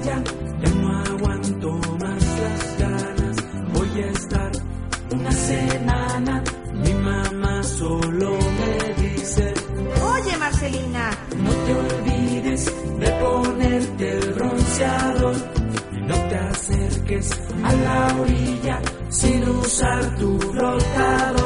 ya no aguanto más las ganas. Voy a estar una semana. Mi mamá solo me dice: Oye, Marcelina, no te olvides de ponerte el bronceador y no te acerques a la orilla sin usar tu flotador.